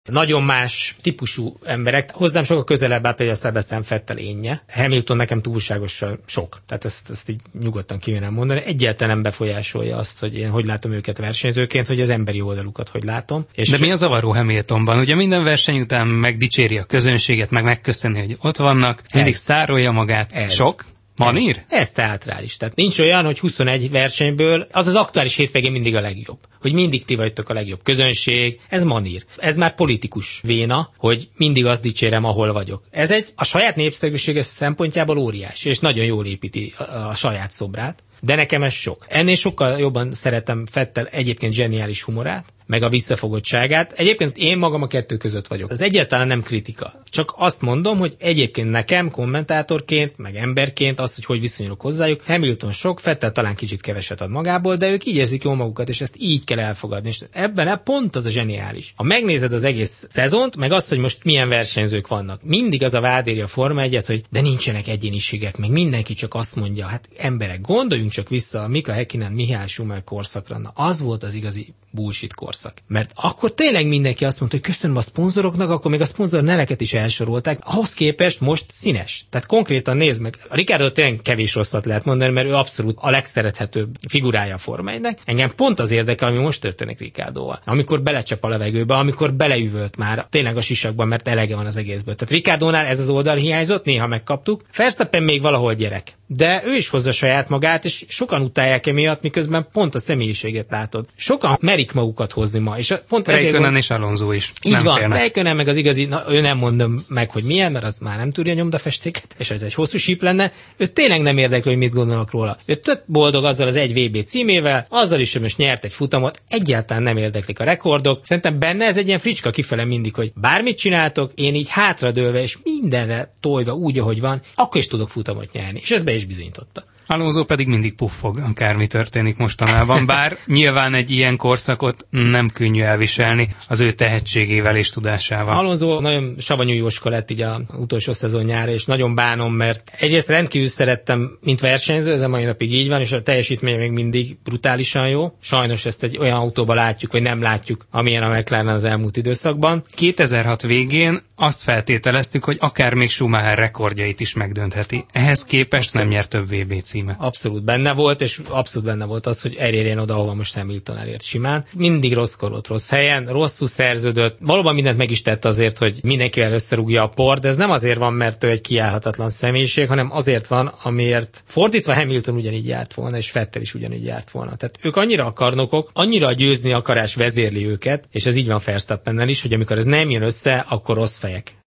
Nagyon más típusú emberek, hozzám sokkal közelebb áll például a Sebastian Vettel énje. Hamilton nekem túlságosan sok, tehát ezt így nyugodtan kívánám mondani. Egyáltalán nem befolyásolja azt, hogy én hogy látom őket versenyzőként, hogy az emberi oldalukat hogy látom. És de mi a zavaró Hamiltonban? Ugye minden verseny után megdicséri a közönséget, meg megköszöni, hogy ott vannak, mindig sztárolja magát. Sok? Manír? Ez teátrális. Tehát nincs olyan, hogy 21 versenyből az aktuális hétvégén mindig a legjobb. Hogy mindig ti vagytok a legjobb közönség. Ez manír. Ez már politikus véna, hogy mindig azt dicsérem, ahol vagyok. Ez a saját népszerűsége szempontjából óriási, és nagyon jól építi a saját szobrát. De nekem ez sok. Ennél sokkal jobban szeretem Vettel egyébként zseniális humorát, meg a visszafogottságát. Egyébként én magam a kettő között vagyok. Ez egyáltalán nem kritika. Csak azt mondom, hogy egyébként nekem kommentátorként, meg emberként az, hogy viszonyulok hozzájuk, Hamilton sok, Vettel talán kicsit keveset ad magából, de ők így érzik jól magukat, és ezt így kell elfogadni. És ebben pont az a zseniális. Ha megnézed az egész szezont, meg azt, hogy most milyen versenyzők vannak, mindig az a vád éri a Forma 1-et, hogy de nincsenek egyéniségek, meg mindenki csak azt mondja, hát emberek, gondoljunk csak vissza a Mika Häkkinen, Mihály Schumacher korszakra. Na, az volt az igazi bullshit korszak. Mert akkor tényleg mindenki azt mondta, hogy köszönöm a szponzoroknak, akkor még a szponzor neveket is elsorolták. Ahhoz képest most színes. Tehát konkrétan nézd meg, a Ricciardo tényleg kevés rosszat lehet mondani, mert ő abszolút a legszerethetőbb figurája a Forma 1-nek. Engem pont az érdekel, ami most történik Ricciardoval. Amikor belecsap a levegőbe, amikor beleüvölt már tényleg a sisakban, mert elege van az egészből. Tehát Ricciardónál ez az oldal hiányzott, néha megkaptuk. Verstappen még valahol gyerek. De ő is hozza saját magát, és sokan utálják emiatt, miközben pont a személyiséget látod. Sokan merik magukat hozni ma, és pont Räikkönen és Alonso is. Így nem van, Räikkönen meg az igazi, ő nem mondom meg, hogy milyen, mert az már nem tudja nyomdafestéket, és ez egy hosszú síp lenne. Ő tényleg nem érdekli, hogy mit gondolnak róla. Ő tök boldog azzal az egy VB címével, azzal is, hogy most nyert egy futamot, egyáltalán nem érdeklik a rekordok. Szerintem benne ez egy ilyen fricska kifele mindig, hogy bármit csináltok, én így hátradőlve és mindenre tojva úgy, ahogy van, akkor is tudok futamot nyerni. És ez be is bizonyította. Alonso pedig mindig puffog, akármi történik mostanában, bár nyilván egy ilyen korszakot nem könnyű elviselni az ő tehetségével és tudásával. Alonso nagyon savanyú jóska lett így az utolsó szezonjára, és nagyon bánom, mert egyrészt rendkívül szerettem, mint versenyző, ez a mai napig így van, és a teljesítmény még mindig brutálisan jó. Sajnos ezt egy olyan autóban látjuk, vagy nem látjuk, amilyen a McLaren az elmúlt időszakban. 2006 végén azt feltételeztük, hogy akár még Schumacher rekordjait is megdöntheti. Ehhez képest nem nyert több VB címe. Abszolút benne volt, és abszolút benne volt az, hogy elérjen oda, ahova most Hamilton elért simán. Mindig rosszkor volt, rossz helyen, rosszul szerződött. Valóban mindent meg is tett azért, hogy mindenkivel összerúgja a port, de ez nem azért van, mert ő egy kiállhatatlan személyiség, hanem azért van, amiért fordítva Hamilton ugyanígy járt volna, és Vettel is ugyanígy járt volna. Tehát ők annyira akarnokok, annyira a győzni akarás vezérli őket, és ez így van Verstappennel is, hogy amikor ez nem jön össze, akkor rossz fejek.